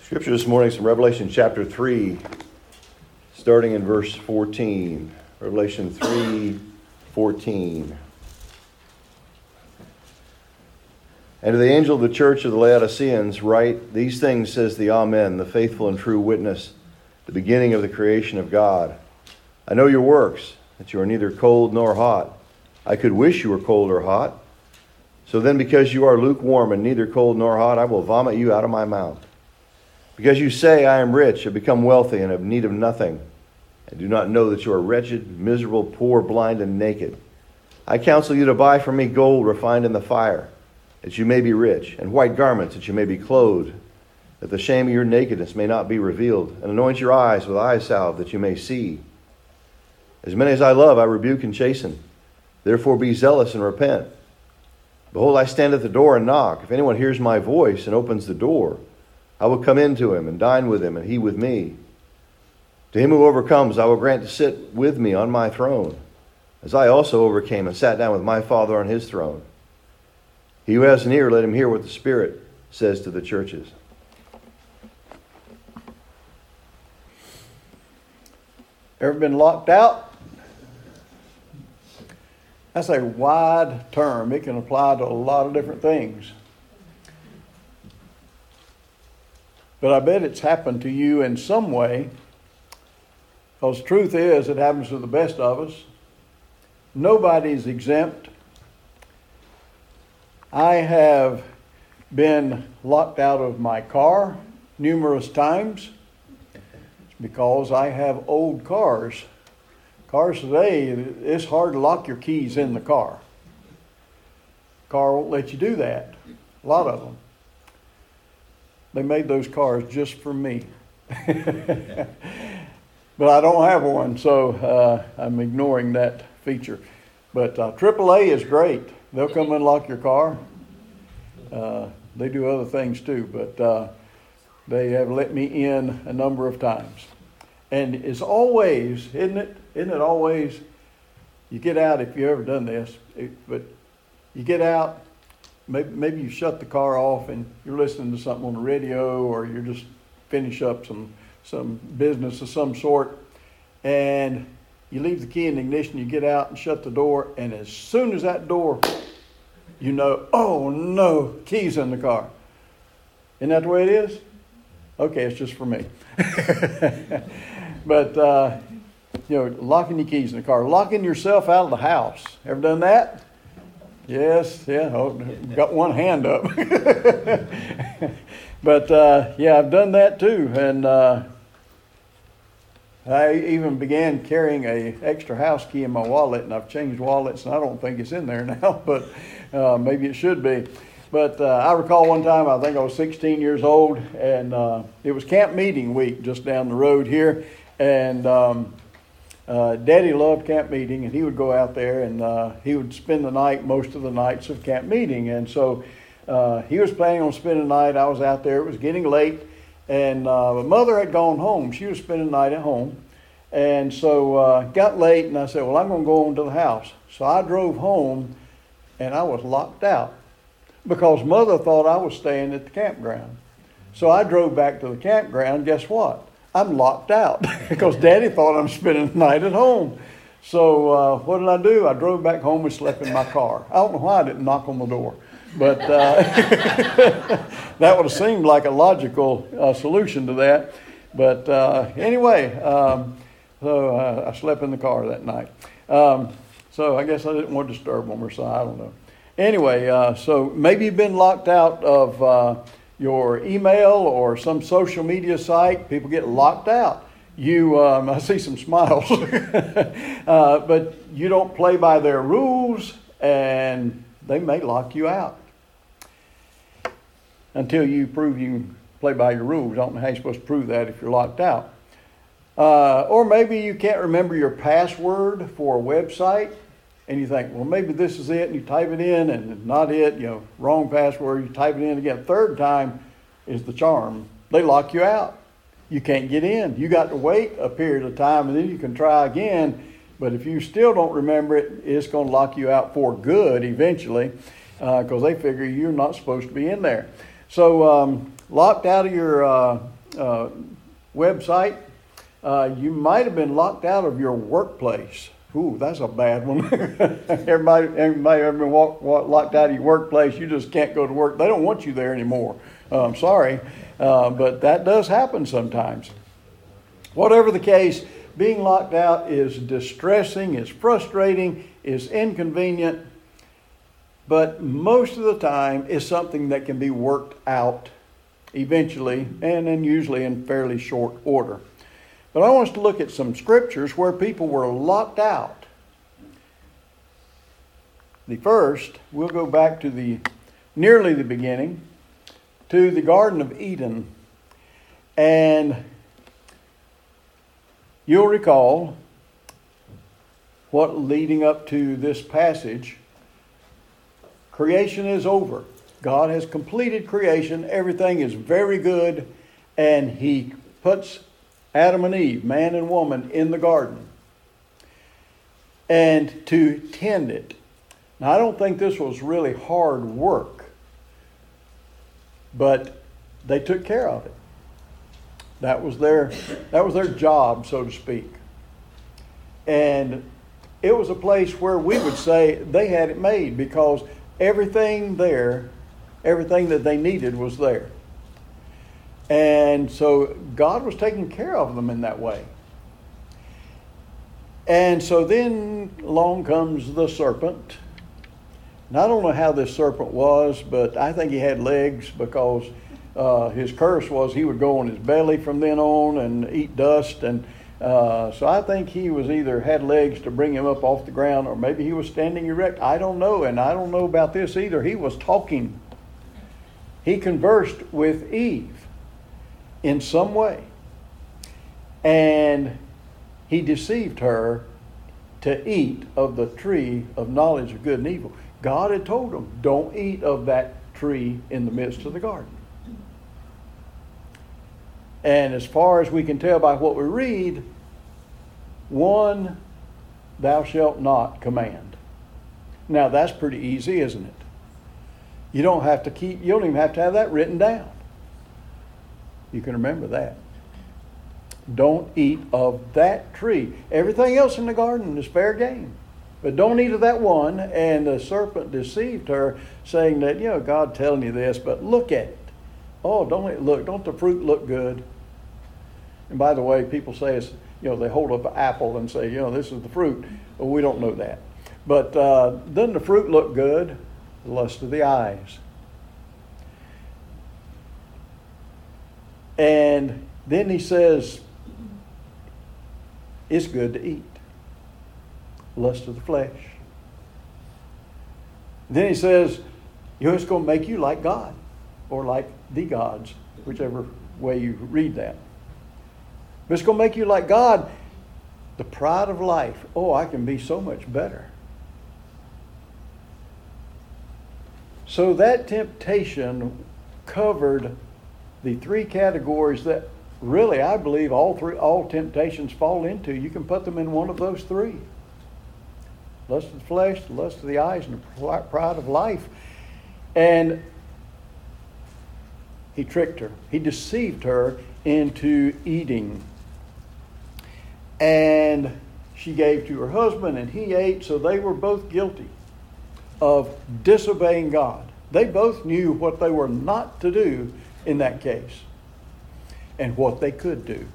Scripture this morning is from Revelation chapter 3, starting in verse 14. Revelation 3:14. And to the angel of the church of the Laodiceans write, These things says the Amen, the faithful and true witness, the beginning of the creation of God. I know your works, that you are neither cold nor hot. I could wish you were cold or hot. So then, because you are lukewarm and neither cold nor hot, I will vomit you out of my mouth. Because you say, I am rich, have become wealthy, and have need of nothing, and do not know that you are wretched, miserable, poor, blind, and naked. I counsel you to buy from me gold refined in the fire, that you may be rich, and white garments, that you may be clothed, that the shame of your nakedness may not be revealed, and anoint your eyes with eye salve, that you may see. As many as I love, I rebuke and chasten. Therefore be zealous and repent. Behold, I stand at the door and knock. If anyone hears my voice and opens the door, I will come into him and dine with him, and he with me. To him who overcomes, I will grant to sit with me on my throne, as I also overcame and sat down with my Father on his throne. He who has an ear, let him hear what the Spirit says to the churches. Ever been locked out? That's a wide term. It can apply to a lot of different things. But I bet it's happened to you in some way. Because the truth is, it happens to the best of us. Nobody's exempt. I have been locked out of my car numerous times. It's because I have old cars. Cars today, it's hard to lock your keys in the car. Car won't let you do that. A lot of them. They made those cars just for me. But I don't have one, so I'm ignoring that feature. But AAA is great. They'll come and lock your car. They do other things too, but they have let me in a number of times. And it's always, isn't it always, you get out, if you've ever done this, but you get out, maybe you shut the car off and you're listening to something on the radio, or you're just finish up some business of some sort, and you leave the key in the ignition, you get out and shut the door, and as soon as that door, you know, oh no, keys in the car. Isn't that the way it is? Okay, it's just for me. But, locking your keys in the car, locking yourself out of the house. Ever done that? Yes, yeah, got one hand up. But, I've done that too. And I even began carrying a extra house key in my wallet, and I've changed wallets, and I don't think it's in there now, but maybe it should be. But I recall one time, I think I was 16 years old, and it was camp meeting week just down the road here. And Daddy loved camp meeting, and he would go out there, and he would spend the night most of the nights of camp meeting. And so he was planning on spending the night. I was out there. It was getting late, and my mother had gone home. She was spending the night at home. And so got late, and I said, well, I'm going to go on to the house. So I drove home, and I was locked out because Mother thought I was staying at the campground. So I drove back to the campground. Guess what? I'm locked out because Daddy thought I'm spending the night at home. So what did I do? I drove back home and slept in my car. I don't know why I didn't knock on the door, but that would have seemed like a logical solution to that. But anyway, so I slept in the car that night. So I guess I didn't want to disturb them or so. I don't know. Anyway, so maybe you've been locked out of your email or some social media site. People get locked out. I see some smiles, but you don't play by their rules, and they may lock you out until you prove you can play by your rules. I don't know how you're supposed to prove that if you're locked out. Or maybe you can't remember your password for a website, and you think, well, maybe this is it, and you type it in, and it's not it, wrong password, you type it in again. Third time is the charm. They lock you out. You can't get in. You got to wait a period of time, and then you can try again. But if you still don't remember it, it's going to lock you out for good eventually, because they figure you're not supposed to be in there. So locked out of your website, you might have been locked out of your workplace. Ooh, that's a bad one. everybody ever been locked out of your workplace? You just can't go to work. They don't want you there anymore. I'm sorry, but that does happen sometimes. Whatever the case, being locked out is distressing, is frustrating, is inconvenient, but most of the time is something that can be worked out eventually, and then usually in fairly short order. But I want us to look at some scriptures where people were locked out. The first, we'll go back to nearly the beginning, to the Garden of Eden. And you'll recall what leading up to this passage, creation is over. God has completed creation. Everything is very good. And He puts Adam and Eve, man and woman, in the garden and to tend it. Now, I don't think this was really hard work, but they took care of it. That was their job, so to speak. And it was a place where we would say they had it made, because everything that they needed was there. And so God was taking care of them in that way. And so then along comes the serpent. And I don't know how this serpent was, but I think he had legs, because his curse was he would go on his belly from then on and eat dust. And so I think he was either had legs to bring him up off the ground, or maybe he was standing erect. I don't know. And I don't know about this either. He was talking. He conversed with Eve in some way. And he deceived her to eat of the tree of knowledge of good and evil. God had told him, don't eat of that tree in the midst of the garden. And as far as we can tell by what we read, one thou shalt not command. Now that's pretty easy, isn't it? You don't even have to have that written down. You can remember that. Don't eat of that tree. Everything else in the garden is fair game. But don't eat of that one. And the serpent deceived her, saying that, God telling you this, but look at it. Oh, don't the fruit look good? And by the way, people say it's, they hold up an apple and say, this is the fruit. Well, we don't know that. But doesn't the fruit look good? The lust of the eyes. And then he says, it's good to eat. Lust of the flesh. Then he says, it's going to make you like God, or like the gods, whichever way you read that. But it's going to make you like God. The pride of life. Oh, I can be so much better. So that temptation covered the three categories that really, I believe, all temptations fall into. You can put them in one of those three. Lust of the flesh, the lust of the eyes, and the pride of life. And he tricked her. He deceived her into eating. And she gave to her husband, and he ate, so they were both guilty of disobeying God. They both knew what they were not to do in that case, and what they could do.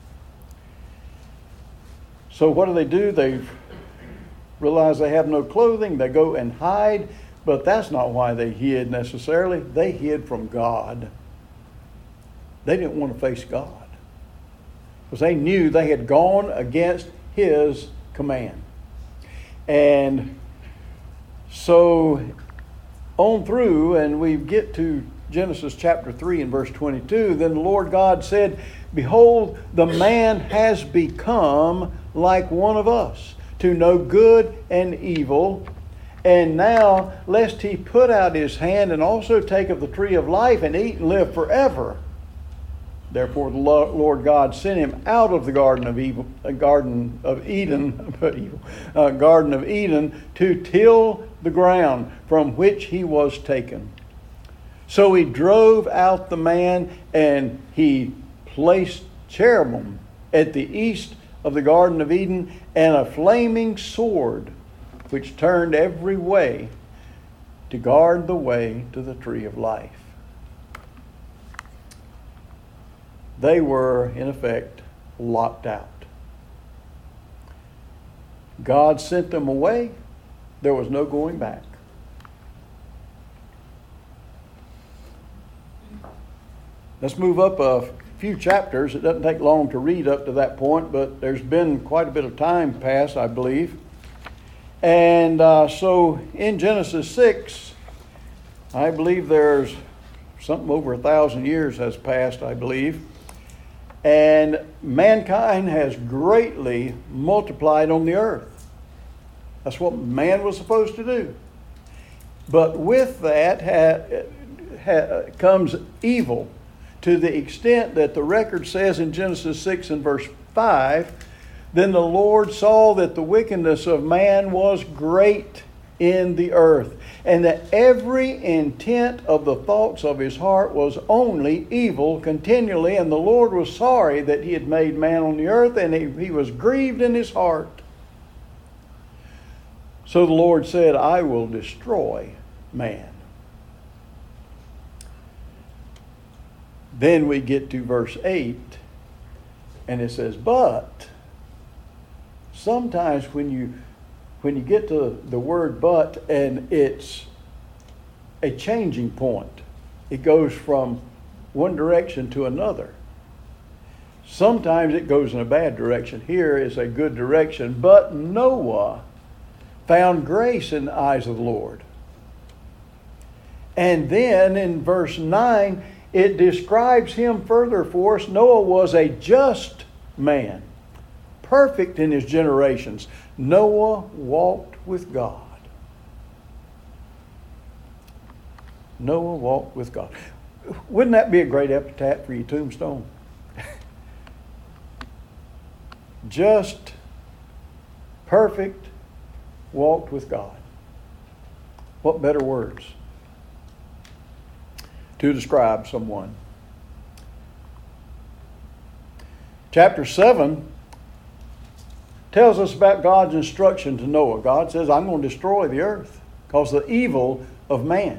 So what do? They realize they have no clothing. They go and hide, but that's not why they hid necessarily. They hid from God. They didn't want to face God, because they knew they had gone against His command. And so on through, and we get to Genesis chapter 3 and verse 22. Then the Lord God said, behold, the man has become like one of us, to know good and evil. And now, lest he put out his hand and also take of the tree of life and eat and live forever. Therefore the Lord God sent him out of the Garden of Eden to till the ground from which he was taken. So he drove out the man, and he placed cherubim at the east of the Garden of Eden, and a flaming sword which turned every way to guard the way to the tree of life. They were, in effect, locked out. God sent them away. There was no going back. Let's move up a few chapters. It doesn't take long to read up to that point, but there's been quite a bit of time passed, I believe. And so in Genesis 6, I believe there's something over 1,000 years has passed, I believe. And mankind has greatly multiplied on the earth. That's what man was supposed to do. But with that comes evil, to the extent that the record says in Genesis 6 and verse 5, then the Lord saw that the wickedness of man was great in the earth, and that every intent of the thoughts of his heart was only evil continually. And the Lord was sorry that he had made man on the earth, and he was grieved in his heart. So the Lord said, I will destroy man. Then we get to verse 8, and it says, but sometimes when you get to the word but, and it's a changing point, it goes from one direction to another. Sometimes it goes in a bad direction. Here is a good direction. But Noah found grace in the eyes of the Lord. And then in verse 9, it describes him further for us. Noah was a just man, perfect in his generations. Noah walked with God. Noah walked with God. Wouldn't that be a great epitaph for your tombstone? Just, perfect, walked with God. What better words to describe someone? Chapter 7 tells us about God's instruction to Noah. God says, I'm going to destroy the earth because of the evil of man.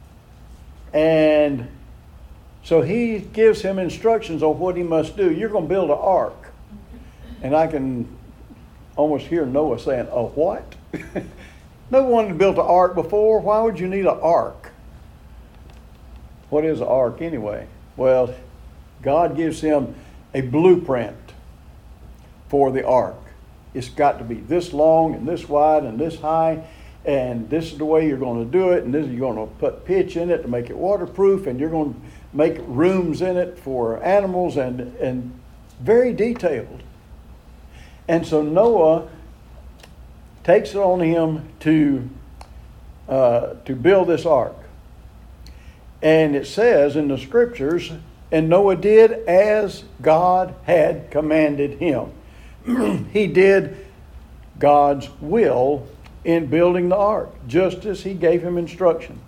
And so he gives him instructions on what he must do. You're going to build an ark. And I can almost hear Noah saying, a what? No one had built an ark before. Why would you need an ark? What is an ark anyway? Well, God gives him a blueprint for the ark. It's got to be this long and this wide and this high, and this is the way you're going to do it, and this you're going to put pitch in it to make it waterproof, and you're going to make rooms in it for animals, and very detailed. And so Noah takes it on him to build this ark. And it says in the scriptures, and Noah did as God had commanded him. He did God's will in building the ark, just as he gave him instruction.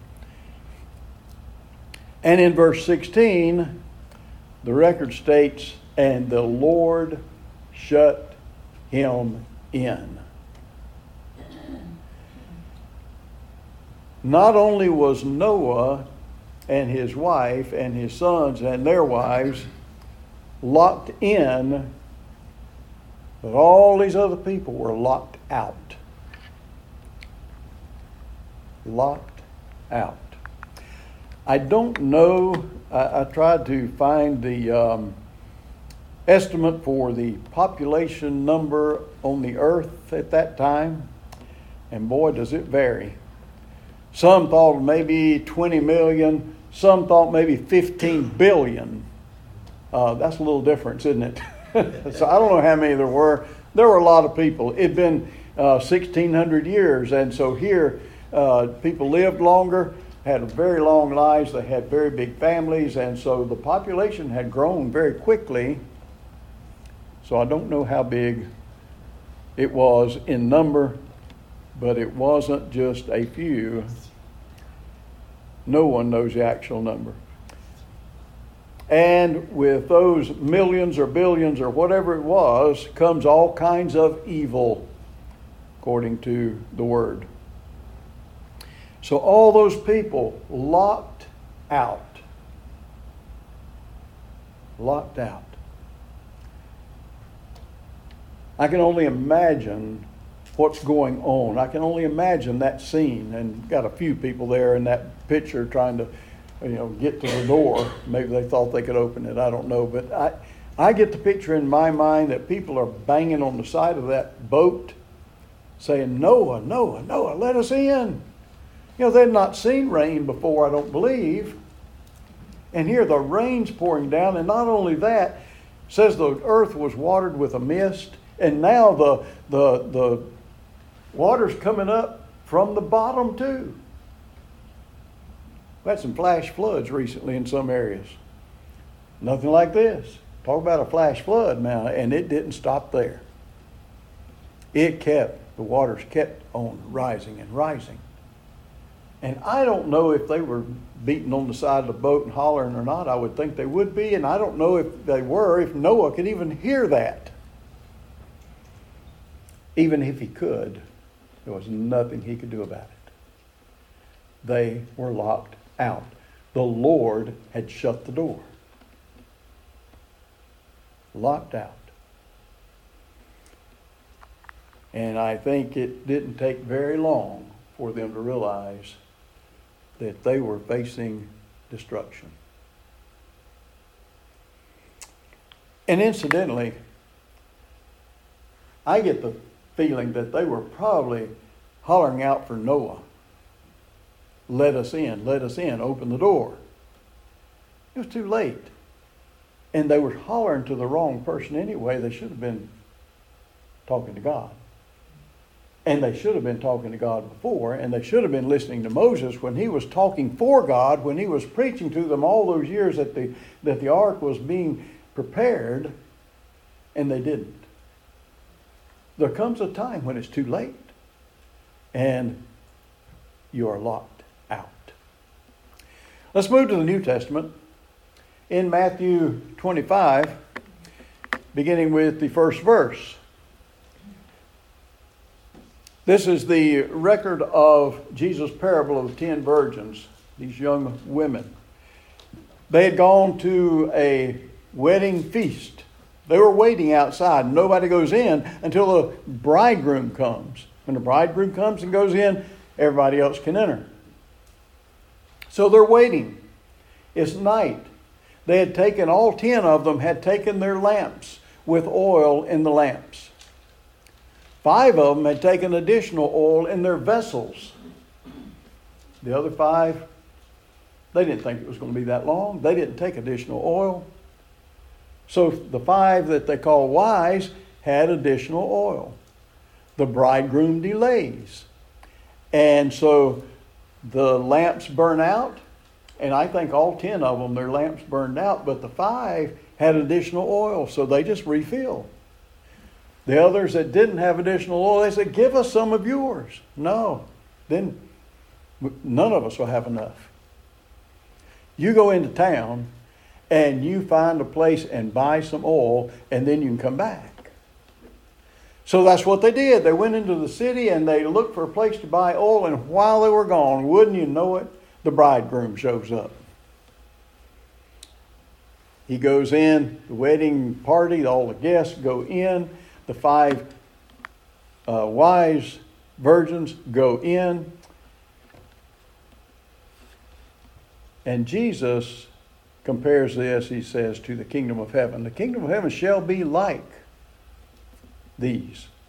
And in verse 16, the record states, and the Lord shut him in. Not only was Noah and his wife and his sons and their wives locked in, but all these other people were locked out. Locked out. I don't know. I tried to find the estimate for the population number on the earth at that time, and boy, does it vary. Some thought maybe 20 million. Some thought maybe 15 billion. That's a little difference, isn't it? So I don't know how many there were. There were a lot of people. It'd been 1,600 years, and so here people lived longer, had very long lives. They had very big families, and so the population had grown very quickly. So I don't know how big it was in number, but it wasn't just a few. No one knows the actual number. And with those millions or billions or whatever it was comes all kinds of evil, according to the Word. So all those people locked out. Locked out. I can only imagine what's going on. I can only imagine that scene, and got a few people there in that picture trying to, get to the door. Maybe they thought they could open it. I don't know. But I get the picture in my mind that people are banging on the side of that boat saying, Noah, Noah, Noah, let us in. They'd not seen rain before, I don't believe. And here the rain's pouring down, and not only that, it says the earth was watered with a mist, and now the water's coming up from the bottom too. We had some flash floods recently in some areas. Nothing like this. Talk about a flash flood now, and it didn't stop there. The waters kept on rising and rising. And I don't know if they were beating on the side of the boat and hollering or not. I would think they would be, and I don't know if they were, if Noah could even hear that. Even if he could, there was nothing he could do about it. They were locked out. The Lord had shut the door. Locked out. And I think it didn't take very long for them to realize that they were facing destruction. And incidentally, I get the feeling that they were probably hollering out for Noah. Let us in, open the door. It was too late. And they were hollering to the wrong person anyway. They should have been talking to God. And they should have been talking to God before, and they should have been listening to Moses when he was talking for God, when he was preaching to them all those years that the ark was being prepared, and they didn't. There comes a time when it's too late, and you are locked out. Let's move to the New Testament. In Matthew 25, beginning with the first verse. This is the record of Jesus' parable of the 10 virgins, these young women. They had gone to a wedding feast. They were waiting outside. Nobody goes in until the bridegroom comes. When the bridegroom comes and goes in, everybody else can enter. So they're waiting. It's night. They had taken, all 10 of them had taken their lamps with oil in the lamps. 5 of them had taken additional oil in their vessels. The other 5, they didn't think it was going to be that long. They didn't take additional oil. So the 5 that they call wise had additional oil. The bridegroom delays. And so the lamps burn out. And I think all 10 of them, their lamps burned out. But the 5 had additional oil, so they just refill. The others that didn't have additional oil, they said, give us some of yours. No, then none of us will have enough. You go into town and you find a place and buy some oil, and then you can come back. So that's what they did. They went into the city and they looked for a place to buy oil, and while they were gone, wouldn't you know it, the bridegroom shows up. He goes in, the wedding party, all the guests go in. The 5 wise virgins go in. And Jesus compares this, he says, to the kingdom of heaven. The kingdom of heaven shall be like these.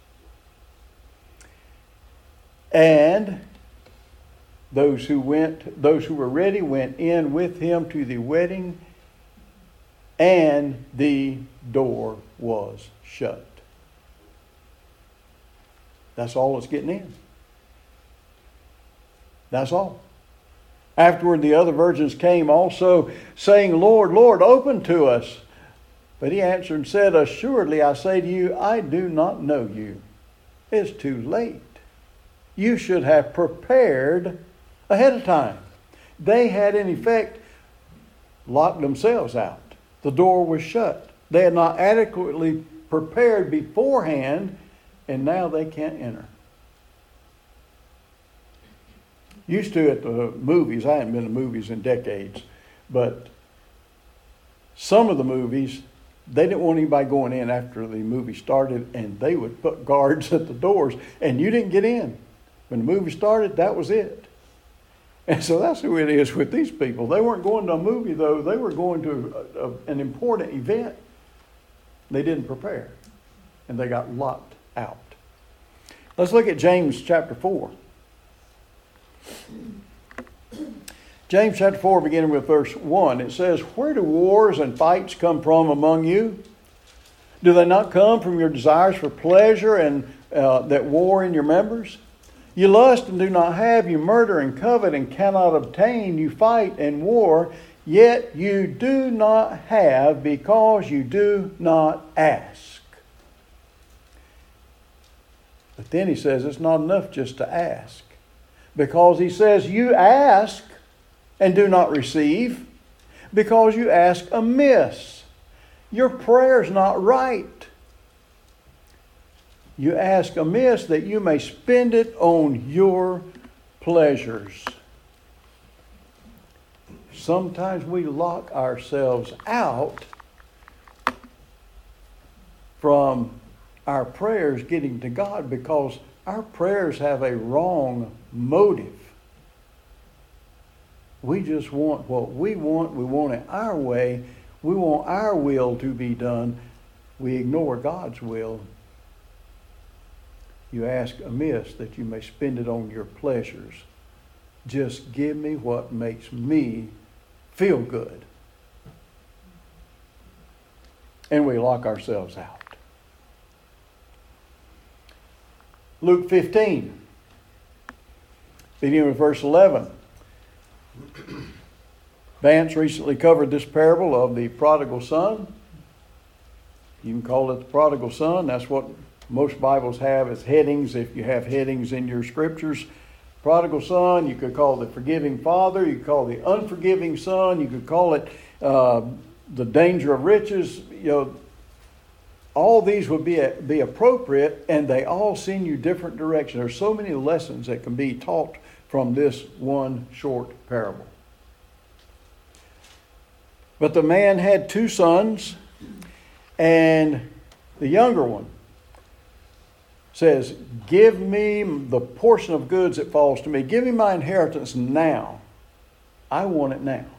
And those who were ready went in with him to the wedding, and the door was shut. That's all that's getting in. That's all. Afterward, the other virgins came also, saying, Lord, Lord, open to us. But he answered and said, assuredly, I say to you, I do not know you. It's too late. You should have prepared ahead of time. They had, in effect, locked themselves out. The door was shut. They had not adequately prepared beforehand, and now they can't enter. Used to at the movies, I hadn't been to movies in decades, but some of the movies, they didn't want anybody going in after the movie started, and they would put guards at the doors, and you didn't get in. When the movie started, that was it. And so that's who it is with these people. They weren't going to a movie, though. They were going to an important event. They didn't prepare, and they got locked out. Let's look at James chapter 4. James chapter 4, beginning with verse 1, it says, "Where do wars and fights come from among you? Do they not come from your desires for pleasure and that war in your members? You lust and do not have, you murder and covet and cannot obtain, you fight and war, yet you do not have because you do not ask." But then he says it's not enough just to ask. Because he says you ask and do not receive because you ask amiss. Your prayer's not right. You ask amiss that you may spend it on your pleasures. Sometimes we lock ourselves out from our prayers getting to God because our prayers have a wrong motive. We just want what we want. We want it our way. We want our will to be done. We ignore God's will. You ask amiss that you may spend it on your pleasures. Just give me what makes me feel good. And we lock ourselves out. Luke 15, beginning with verse 11. Vance recently covered this parable of the prodigal son. You can call it the prodigal son. That's what most Bibles have as headings, if you have headings in your scriptures. Prodigal son, you could call it the forgiving father. You could call it the unforgiving son. You could call it the danger of riches. All these would be appropriate, and they all send you different directions. There's so many lessons that can be taught from this one short parable. But the man had 2 sons, and the younger one says, "Give me the portion of goods that falls to me. Give me my inheritance now. I want it now."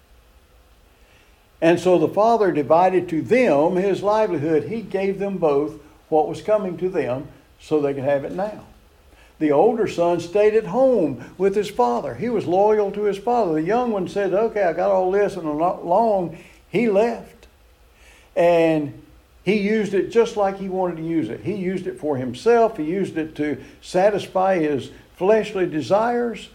And so the father divided to them his livelihood. He gave them both what was coming to them so they could have it now. The older son stayed at home with his father. He was loyal to his father. The young one said, "Okay, I got all this," and not long he left. And he used it just like he wanted to use it. He used it for himself. He used it to satisfy his fleshly desires.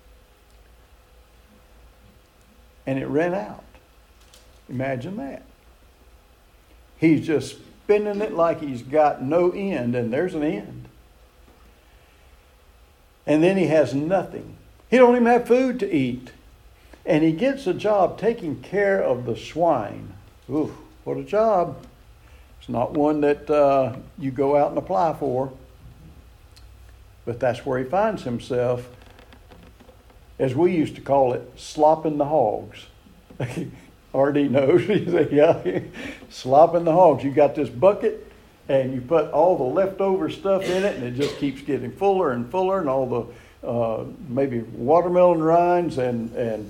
And it ran out. Imagine that. He's just spending it like he's got no end, and there's an end. And then he has nothing. He don't even have food to eat. And he gets a job taking care of the swine. Ooh, what a job. It's not one that you go out and apply for. But that's where he finds himself, as we used to call it, slopping the hogs. R.D. knows. Yeah, slopping the hogs. You got this bucket, and you put all the leftover stuff in it, and it just keeps getting fuller and fuller, and all the maybe watermelon rinds and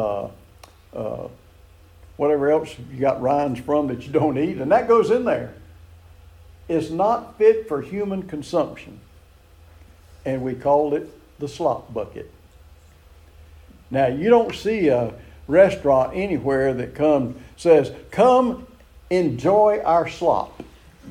whatever else you got rinds from that you don't eat, and that goes in there. It's not fit for human consumption, and we called it the slop bucket. Now, you don't see a restaurant anywhere that says, "Come enjoy our slop."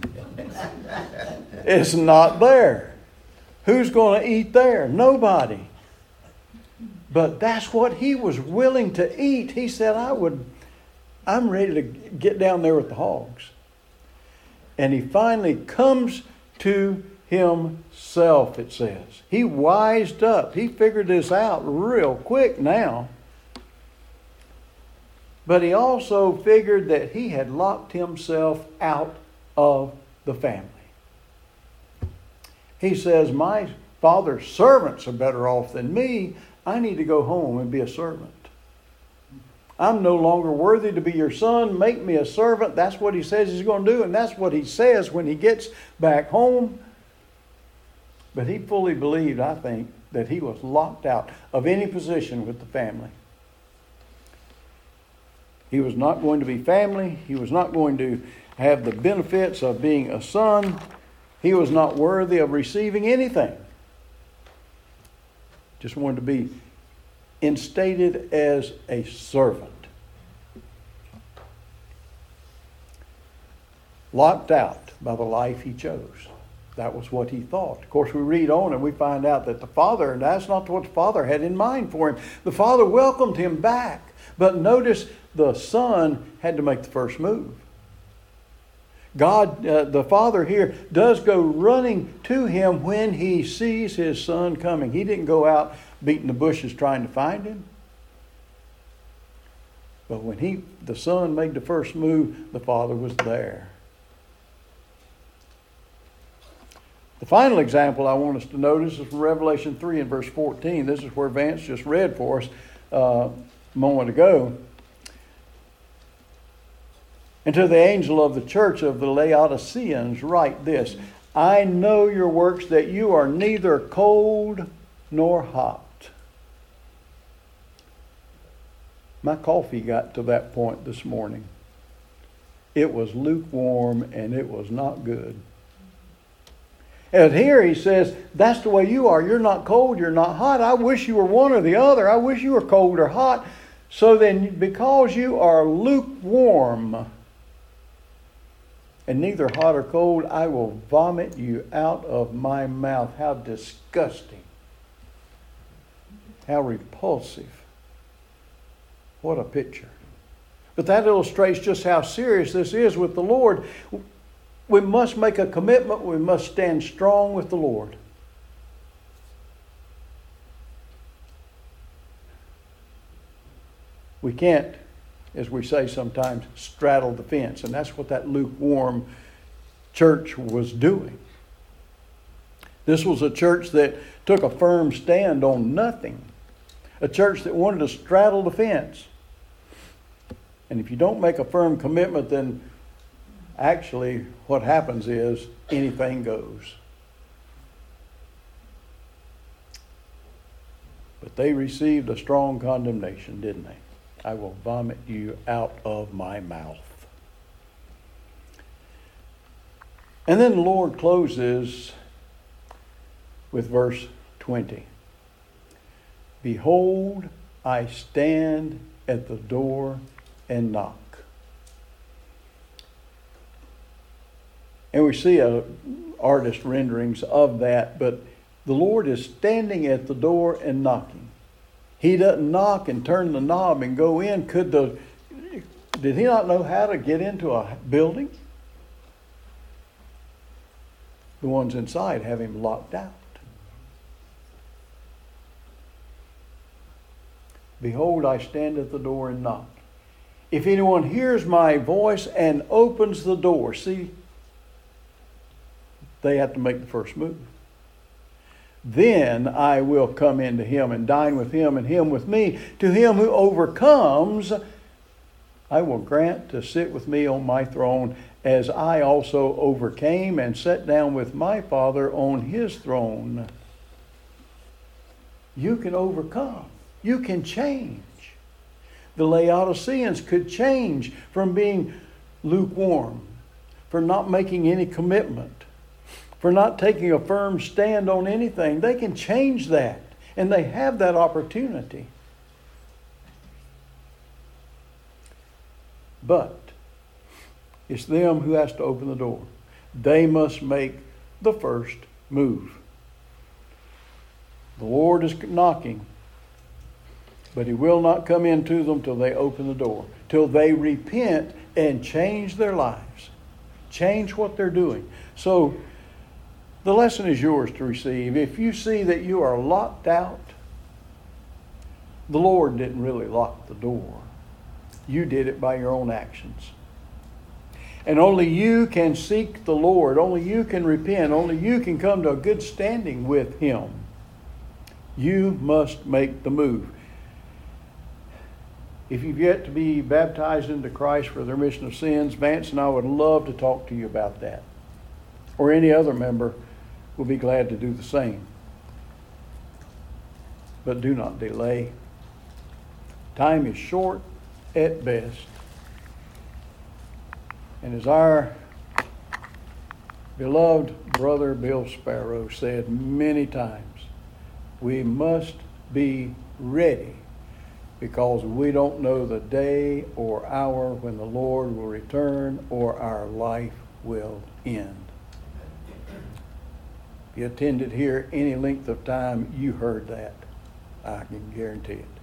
It's not there. Who's going to eat there? Nobody. But that's what he was willing to eat. He said, I'm ready to get down there with the hogs. And he finally comes to himself, it says. He wised up. He figured this out real quick now. but he also figured that he had locked himself out of the family. He says, my father's servants are better off than me. I need to go home and be a servant. I'm no longer worthy to be your son. Make me a servant. That's what he says he's going to do, and that's what he says when he gets back home. But he fully believed, I think, that he was locked out of any position with the family. He was not going to be family. He was not going to have the benefits of being a son. He was not worthy of receiving anything. Just wanted to be instated as a servant. Locked out by the life he chose. That was what he thought. Of course, we read on and we find out that the father, and that's not what the father had in mind for him. The father welcomed him back. But notice the son had to make the first move. God, the father here, does go running to him when he sees his son coming. He didn't go out beating the bushes trying to find him. But when the son made the first move, the father was there. The final example I want us to notice is from Revelation 3 and verse 14. This is where Vance just read for us a moment ago. And to the angel of the church of the Laodiceans write this: I know your works, that you are neither cold nor hot. My coffee got to that point this morning. It was lukewarm and it was not good. And here he says, that's the way you are. You're not cold, you're not hot. I wish you were one or the other. I wish you were cold or hot. So then, because you are lukewarm and neither hot or cold, I will vomit you out of my mouth. How disgusting. How repulsive. What a picture. But that illustrates just how serious this is with the Lord. We must make a commitment. We must stand strong with the Lord. We can't, as we say sometimes, straddle the fence. And that's what that lukewarm church was doing. This was a church that took a firm stand on nothing. A church that wanted to straddle the fence. And if you don't make a firm commitment, then actually what happens is anything goes. But they received a strong condemnation, didn't they? I will vomit you out of my mouth. And then the Lord closes with verse 20. Behold, I stand at the door and knock. And we see artist renderings of that, but the Lord is standing at the door and knocking. He doesn't knock and turn the knob and go in. Did he not know how to get into a building? The ones inside have him locked out. Behold, I stand at the door and knock. If anyone hears my voice and opens the door, see, they have to make the first move. Then I will come into him and dine with him and him with me. To him who overcomes, I will grant to sit with me on my throne, as I also overcame and sat down with my Father on his throne. You can overcome. You can change. The Laodiceans could change from being lukewarm, from not making any commitment, for not taking a firm stand on anything. They can change that, and they have that opportunity. But it's them who has to open the door. They must make the first move. The Lord is knocking, but he will not come into them till they open the door, till they repent and change their lives, change what they're doing. So the lesson is yours to receive. If you see that you are locked out, the Lord didn't really lock the door. You did it by your own actions. And only you can seek the Lord. Only you can repent. Only you can come to a good standing with Him. You must make the move. If you've yet to be baptized into Christ for the remission of sins, Vance and I would love to talk to you about that. Or any other member will be glad to do the same. But do not delay. Time is short at best. And as our beloved brother Bill Sparrow said many times, we must be ready, because we don't know the day or hour when the Lord will return or our life will end. If you attended here any length of time, you heard that. I can guarantee it.